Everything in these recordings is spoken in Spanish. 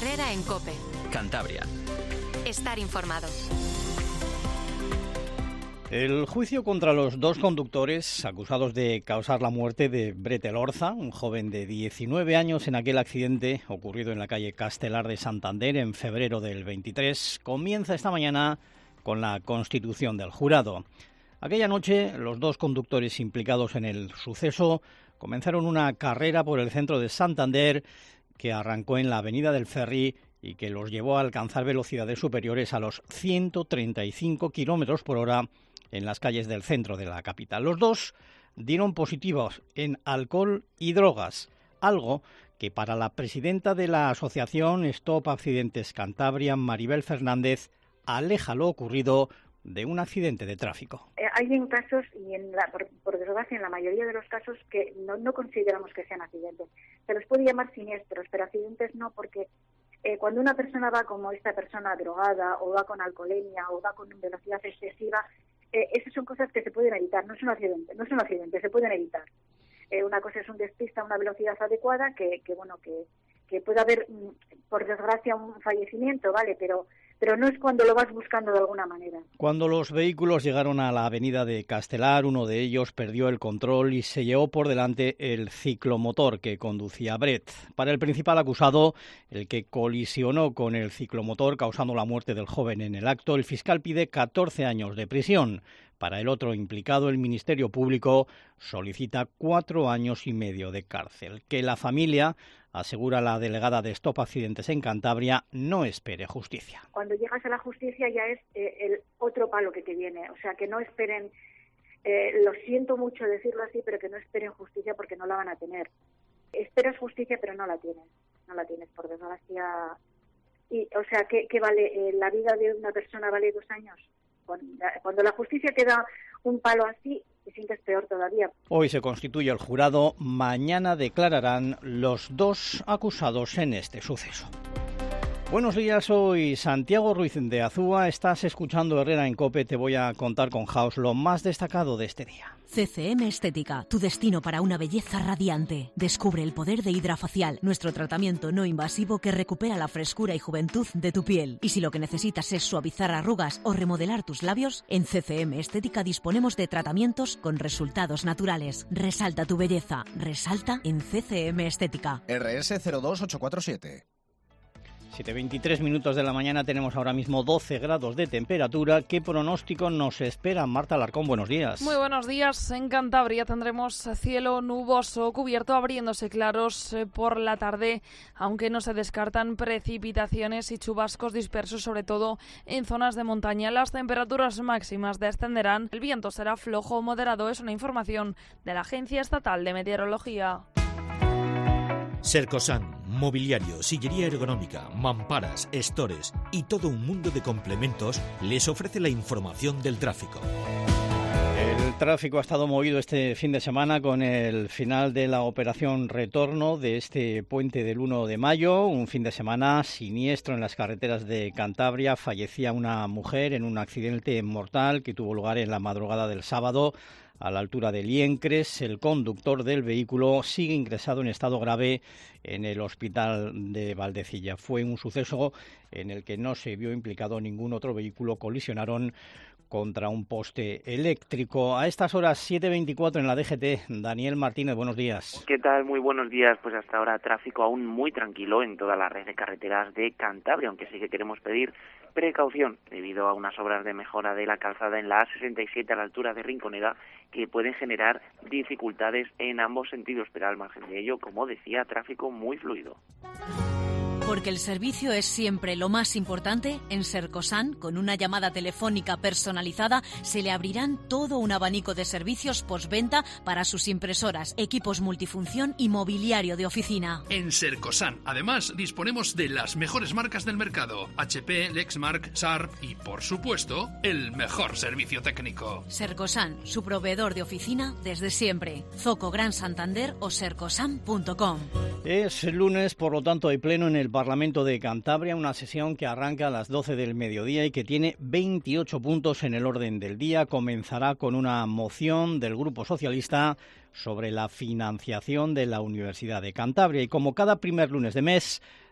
Herrera en COPE. Cantabria. Estar informado. El juicio contra los dos conductores acusados de causar la muerte de Bret Elorza, un joven de 19 años en aquel accidente ocurrido en la calle Castelar de Santander en febrero del 23, comienza esta mañana con la constitución del jurado. Aquella noche, los dos conductores implicados en el suceso comenzaron una carrera por el centro de Santander que arrancó en la avenida del Ferry y que los llevó a alcanzar velocidades superiores a los 135 kilómetros por hora en las calles del centro de la capital. Los dos dieron positivos en alcohol y drogas, algo que para la presidenta de la asociación Stop Accidentes Cantabria, Maribel Fernández, aleja lo ocurrido de un accidente de tráfico. Hay en casos, y por desgracia en la mayoría de los casos, que no consideramos que sean accidentes. Se los puede llamar siniestros, pero accidentes no, porque cuando una persona va como esta persona drogada, o va con alcoholemia, o va con velocidad excesiva, esas son cosas que se pueden evitar, no es un accidente, se pueden evitar. Una cosa es un despiste a una velocidad adecuada, que puede haber, por desgracia, un fallecimiento, ¿vale? Pero no es cuando lo vas buscando de alguna manera. Cuando los vehículos llegaron a la avenida de Castelar, uno de ellos perdió el control y se llevó por delante el ciclomotor que conducía Bret. Para el principal acusado, el que colisionó con el ciclomotor causando la muerte del joven en el acto, el fiscal pide 14 años de prisión. Para el otro implicado, el Ministerio Público solicita 4 años y medio de cárcel. Que la familia, asegura la delegada de Stop Accidentes en Cantabria, no espere justicia. Cuando llegas a la justicia ya es el otro palo que te viene. O sea, que no esperen, lo siento mucho decirlo así, pero que no esperen justicia porque no la van a tener. Esperas justicia, pero no la tienes, por desgracia. Y, o sea, ¿qué vale? ¿La vida de una persona vale 2 años? Cuando la justicia te da un palo así, te sientes peor todavía. Hoy se constituye el jurado, mañana declararán los dos acusados en este suceso. Buenos días, soy Santiago Ruiz de Azúa, estás escuchando Herrera en COPE, te voy a contar con House lo más destacado de este día. CCM Estética, tu destino para una belleza radiante. Descubre el poder de Hidrafacial, nuestro tratamiento no invasivo que recupera la frescura y juventud de tu piel. Y si lo que necesitas es suavizar arrugas o remodelar tus labios, en CCM Estética disponemos de tratamientos con resultados naturales. Resalta tu belleza, resalta en CCM Estética. RS 02847. 7:23 minutos de la mañana, tenemos ahora mismo 12 grados de temperatura. ¿Qué pronóstico nos espera? Marta Alarcón, buenos días. Muy buenos días. En Cantabria tendremos cielo nuboso cubierto, abriéndose claros por la tarde, aunque no se descartan precipitaciones y chubascos dispersos, sobre todo en zonas de montaña. Las temperaturas máximas descenderán. El viento será flojo o moderado, es una información de la Agencia Estatal de Meteorología. Sercosan, mobiliario, sillería ergonómica, mamparas, estores y todo un mundo de complementos les ofrece la información del tráfico. El tráfico ha estado movido este fin de semana con el final de la operación retorno de este puente del 1 de mayo, un fin de semana siniestro en las carreteras de Cantabria. Fallecía una mujer en un accidente mortal que tuvo lugar en la madrugada del sábado a la altura de Liencres. El conductor del vehículo sigue ingresado en estado grave en el hospital de Valdecilla. Fue un suceso en el que no se vio implicado ningún otro vehículo. Colisionaron contra un poste eléctrico. A estas horas 7:24 en la DGT. Daniel Martínez, buenos días. ¿Qué tal? Muy buenos días. Pues hasta ahora tráfico aún muy tranquilo en toda la red de carreteras de Cantabria, aunque sí que queremos pedir precaución debido a unas obras de mejora de la calzada en la A67 a la altura de Rinconeda que pueden generar dificultades en ambos sentidos, pero al margen de ello, como decía, tráfico muy fluido. Porque el servicio es siempre lo más importante, en Sercosan, con una llamada telefónica personalizada, se le abrirán todo un abanico de servicios postventa para sus impresoras, equipos multifunción y mobiliario de oficina. En Sercosan, además, disponemos de las mejores marcas del mercado: HP, Lexmark, Sharp y, por supuesto, el mejor servicio técnico. Sercosan, su proveedor de oficina desde siempre. Zoco Gran Santander o sercosan.com. Es lunes, por lo tanto hay pleno en el Parlamento de Cantabria, una sesión que arranca a las 12 del mediodía y que tiene 28 puntos en el orden del día. Comenzará con una moción del Grupo Socialista sobre la financiación de la Universidad de Cantabria y, como cada primer lunes de mes,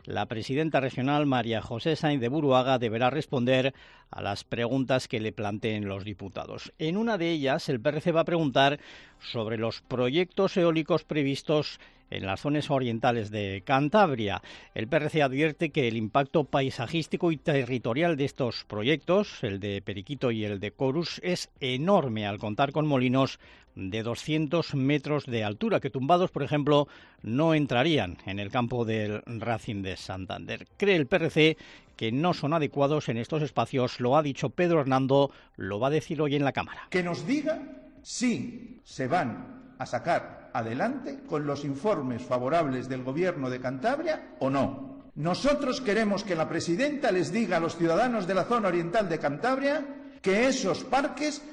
la presidenta regional María José Sainz de Buruaga deberá responder a las preguntas que le planteen los diputados. En una de ellas, el PRC va a preguntar sobre los proyectos eólicos previstos en las zonas orientales de Cantabria. El PRC advierte que el impacto paisajístico y territorial de estos proyectos, el de Periquito y el de Corus, es enorme al contar con molinos de 200 metros de altura, que tumbados, por ejemplo, no entrarían en el campo del Racing de Santander. Cree el PRC que no son adecuados en estos espacios, lo ha dicho Pedro Hernando, lo va a decir hoy en la Cámara. Que nos diga si se van a sacar adelante con los informes favorables del Gobierno de Cantabria o no. Nosotros queremos que la presidenta les diga a los ciudadanos de la zona oriental de Cantabria que esos parques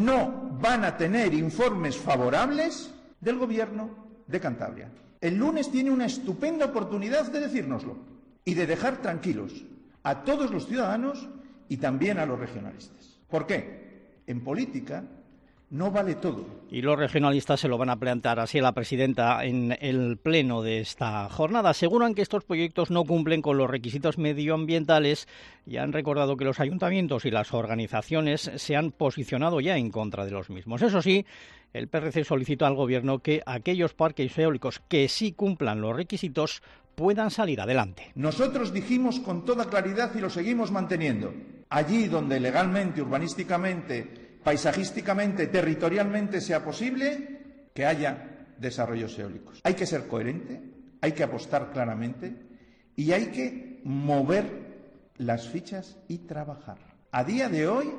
no van a tener informes favorables del Gobierno de Cantabria. El lunes tiene una estupenda oportunidad de decírnoslo y de dejar tranquilos a todos los ciudadanos y también a los regionalistas. ¿Por qué? En política no vale todo. Y los regionalistas se lo van a plantear así a la presidenta en el pleno de esta jornada. Aseguran que estos proyectos no cumplen con los requisitos medioambientales y han recordado que los ayuntamientos y las organizaciones se han posicionado ya en contra de los mismos. Eso sí, el PRC solicita al Gobierno que aquellos parques eólicos que sí cumplan los requisitos puedan salir adelante. Nosotros dijimos con toda claridad y lo seguimos manteniendo. Allí donde legalmente, urbanísticamente, paisajísticamente, territorialmente sea posible, que haya desarrollos eólicos. Hay que ser coherente, hay que apostar claramente y hay que mover las fichas y trabajar. A día de hoy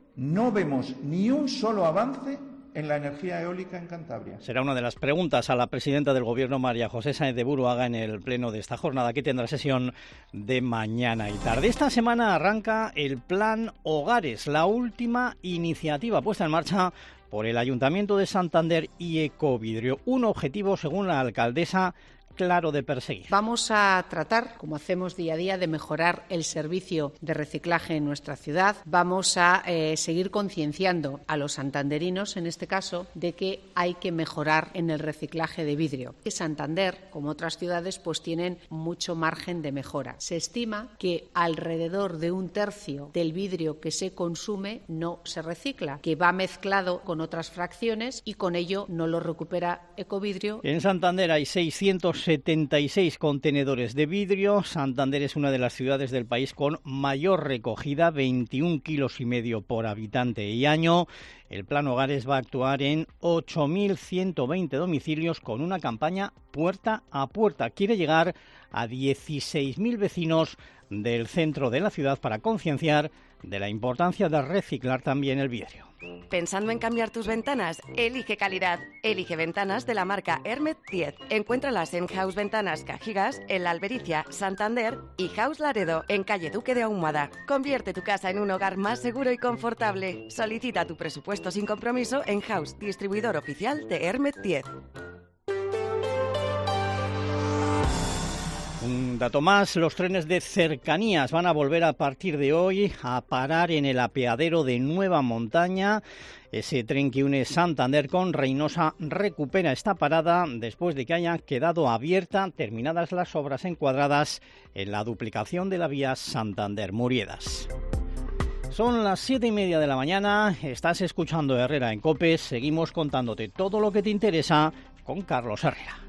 no vemos ni un solo avance en la energía eólica en Cantabria. Será una de las preguntas a la presidenta del Gobierno, María José Sainz de Buruaga, en el pleno de esta jornada, que tendrá sesión de mañana y tarde. Esta semana arranca el Plan Hogares, la última iniciativa puesta en marcha por el Ayuntamiento de Santander y Ecovidrio. Un objetivo, según la alcaldesa, claro de perseguir. Vamos a tratar, como hacemos día a día, de mejorar el servicio de reciclaje en nuestra ciudad. Vamos a seguir concienciando a los santanderinos, en este caso, de que hay que mejorar en el reciclaje de vidrio. Que Santander, como otras ciudades, pues tienen mucho margen de mejora. Se estima que alrededor de 1/3 del vidrio que se consume no se recicla, que va mezclado con otras fracciones y con ello no lo recupera Ecovidrio. En Santander hay 676 contenedores de vidrio. Santander es una de las ciudades del país con mayor recogida, 21,5 kilos por habitante y año. El Plan Hogares va a actuar en 8.120 domicilios con una campaña puerta a puerta. Quiere llegar a 16.000 vecinos del centro de la ciudad para concienciar de la importancia de reciclar también el vidrio. ¿Pensando en cambiar tus ventanas? Elige calidad. Elige ventanas de la marca Hermet 10. Encuéntralas en House Ventanas Cajigas, en La Albericia, Santander y House Laredo, en calle Duque de Ahumada. Convierte tu casa en un hogar más seguro y confortable. Solicita tu presupuesto sin compromiso en House, distribuidor oficial de Hermet 10. Un dato más, los trenes de cercanías van a volver a partir de hoy a parar en el apeadero de Nueva Montaña. Ese tren que une Santander con Reynosa recupera esta parada después de que haya quedado abierta, terminadas las obras encuadradas en la duplicación de la vía Santander-Muriedas. Son las 7:30 de la mañana, estás escuchando Herrera en COPE, seguimos contándote todo lo que te interesa con Carlos Herrera.